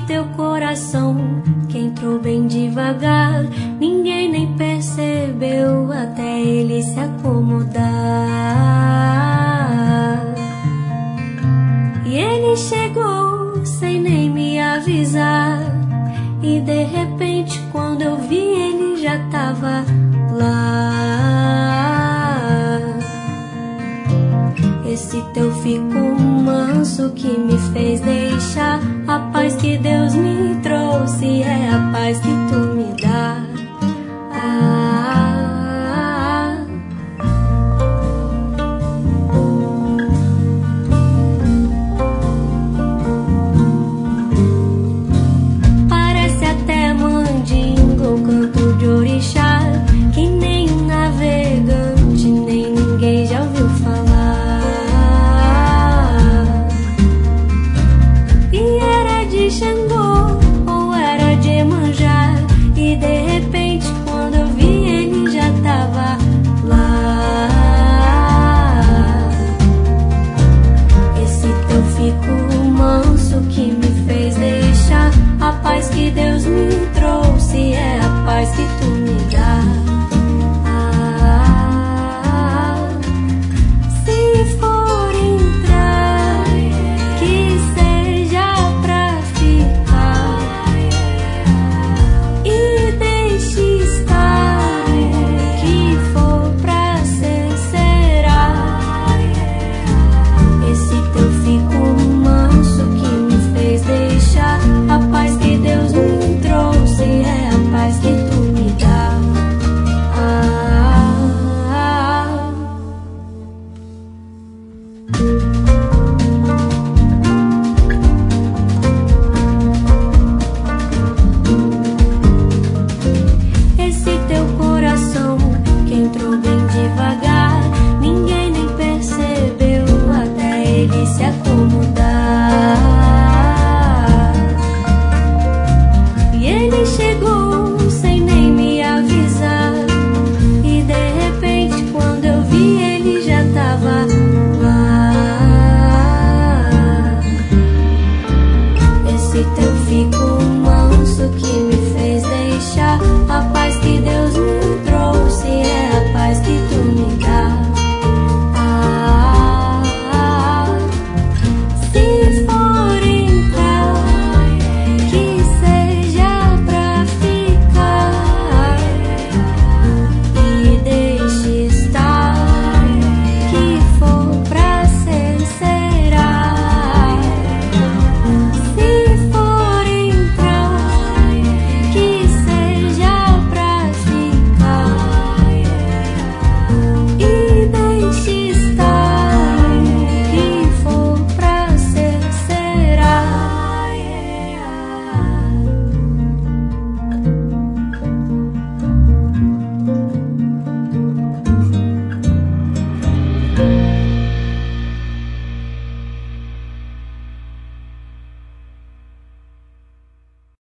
teu coração, que entrou bem devagar, ninguém nem percebeu até ele se acomodar. E ele chegou sem nem me avisar, e de repente quando eu vi ele já tava lá. Esse teu fico manso que me fez deixar